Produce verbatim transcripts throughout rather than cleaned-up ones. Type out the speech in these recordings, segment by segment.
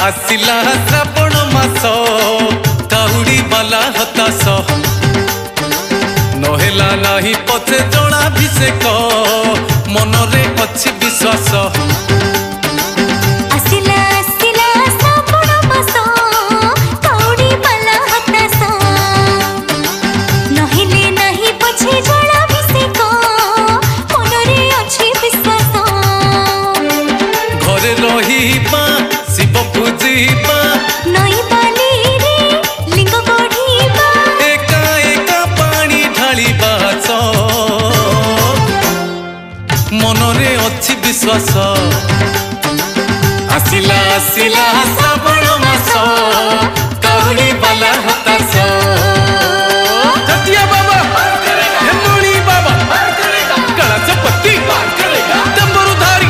आसिला श्रावण मास काउड़ी बाला हताश नहेला नाही पछे जणाभिषेक मनरे अच्छी विश्वास आसिला आसिला श्रावण मास काउड़ी बाला हताश नहेले नाही पछे जणाभिषेक मनरे अच्छी विश्वास घरे रहिबा शिव पूजिबा नई बाली रे लिंग गढ़िबा एका एका पानी ढालिबा मनरे अच्छी विश्वास आसिला आसिला श्रावण मास काउड़ी बाला हताश जतिया बाबा हेमणी बाबा काला चपत्ती डंबरुधारी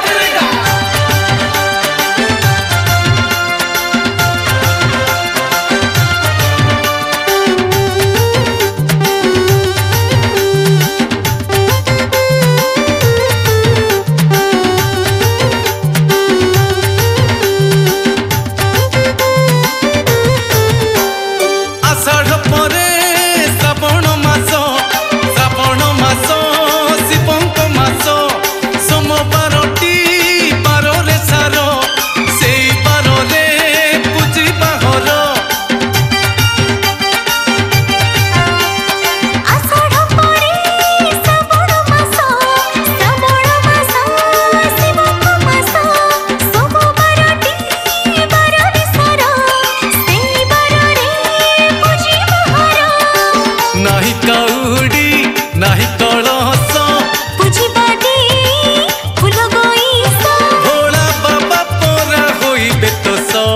नाही कलश पूजिबादी फूल गईस भोला बाबा परा होइबे तो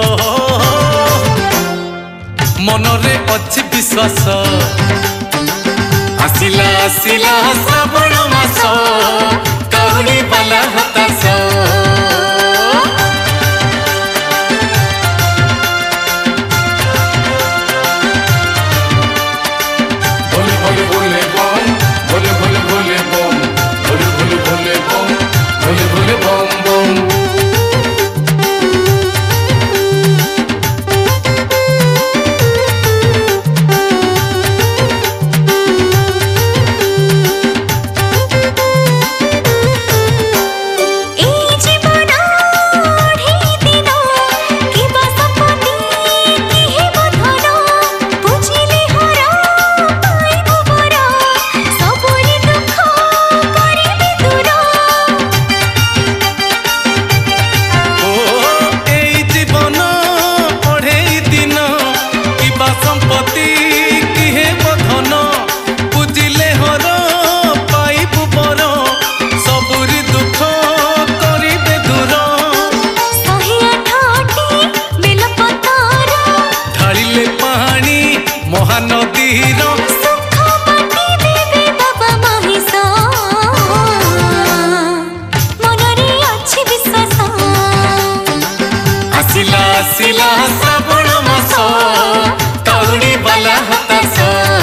मनरे अच्छी विश्वास आसिला आसिला श्रावण मास काउड़ी बाला हताश महानदीर सुख बाटी देवे बाबा महिष मनरे अच्छी विश्वास आसिला आसिला श्रावण मास काउड़ी बाला हताश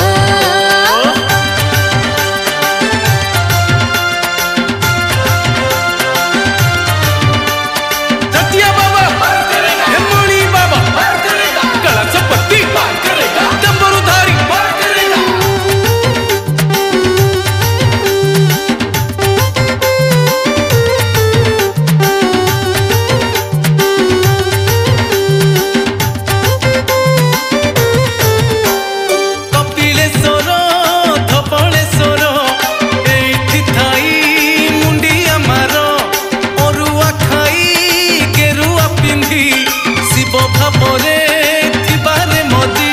जतिया बाबा हेमणी बाबा काला चपत्ती डंबरुधारी कपिलेश्वर धवलेश्वर एठी थाई मुंडिया मार अरुआ खाई गेरुआ पिंधी शिव भावरे थिबारे मदी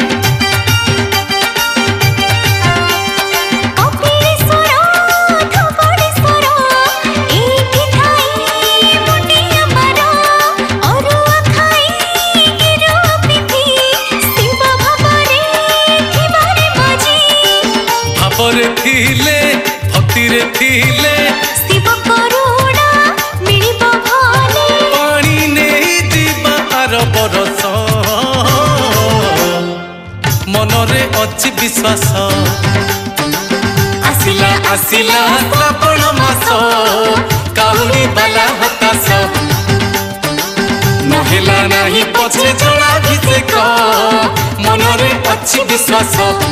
कपिलेश्वर धवलेश्वर एठी थाई मुंडिया मार अरुआ खाई गेरुआ पिंधी शिव भावरे थिबारे मजी भावरे थिले भक्तिरे थिले शिव करुणा मिलिब भले पानी नहीं दिबा आर बरस मनरे अच्छी विश्वास आसिला आसिला श्रावण मास काउड़ी बाला हताश नहेला ଅଛି ବିଶ୍ୱାସ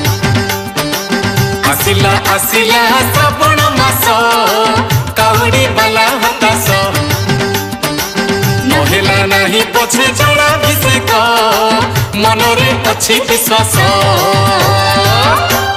ଆସିଲା ଆସିଲା ଶ୍ରାବଣ ମାସ କାଉଡ଼ି ବାଲା ହତାଶ ନହେଲା ନାହିଁ ପଛେ ଜଳାଭିଷେକ ମନରେ ଅଛି ବିଶ୍ୱାସ।